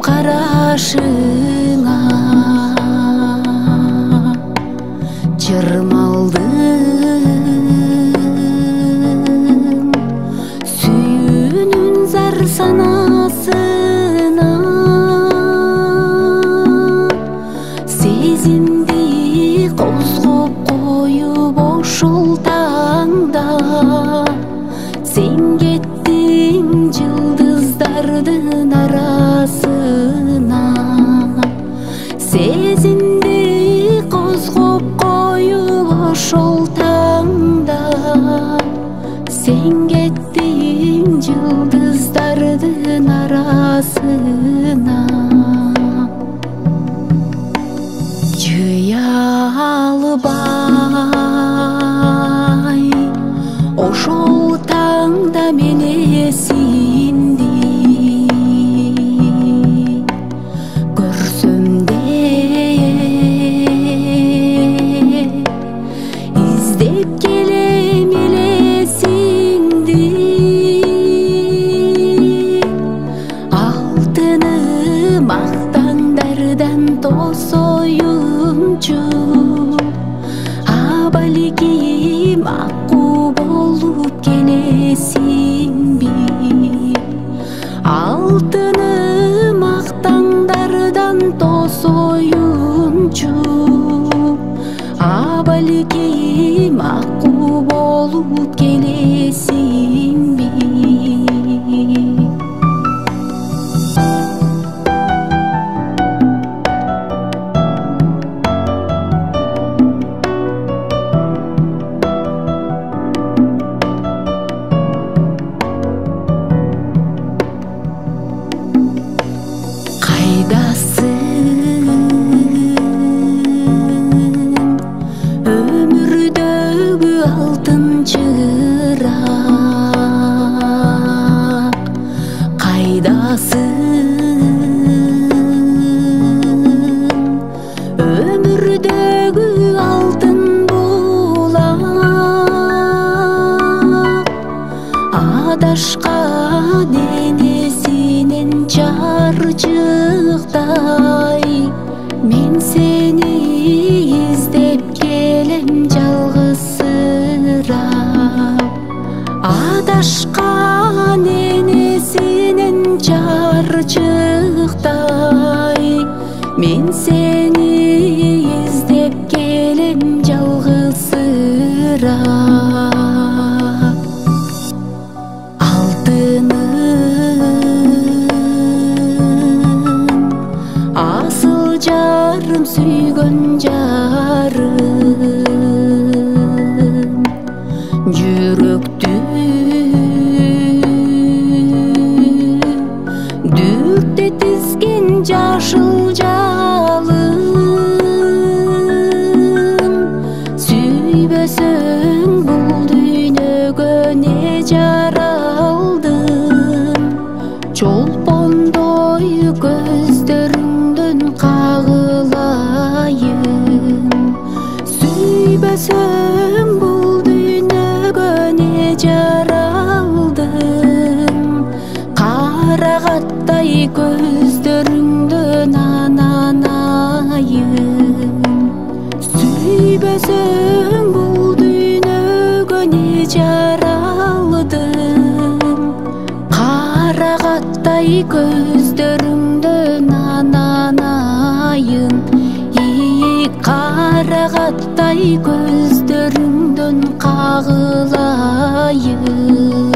карашыңа чырмалдым сүйүүнүн зар санасына сезимди козгоп коюп ошол таңда сен кеттиң жылдыздардын арасына сезимди козгоп коюп ошол таңда сен кеттиң жылдыздардын арасына жыя албай ошол таңда мен эсимди көрсөм издеп келем элесиңди алтыным ак таңдардан тосоюмчу балким акку болуп келесиңби алтыным ак таңдардан тосоюмчу балким акку болуп келесиңби кайдасың өмүрдөгү алтын чырак кайдасың өмүрдөгү алтын булак адашкан энесинен чарчыктай мен сени издеп келем жалгызсырап адашкан энесинен чарчыктай мен сени издеп келем жалгызсырап асыл жарым сүйгөн жарым жүрөктү дүртетизген жашыл жалын сүйбөсөң бул дүйнөгө не жаралдың чолпондой көздөрүңдөн кагылайын сүйбөсөң бул дүйнөгө не жаралдың карагаттай көздөрүңдөн ананайын сүйбөсөң бул дүйнөгө не жаралдың карагаттай көздөрүңдөн ананайын карагаттай көздөрүңдөн кагылайын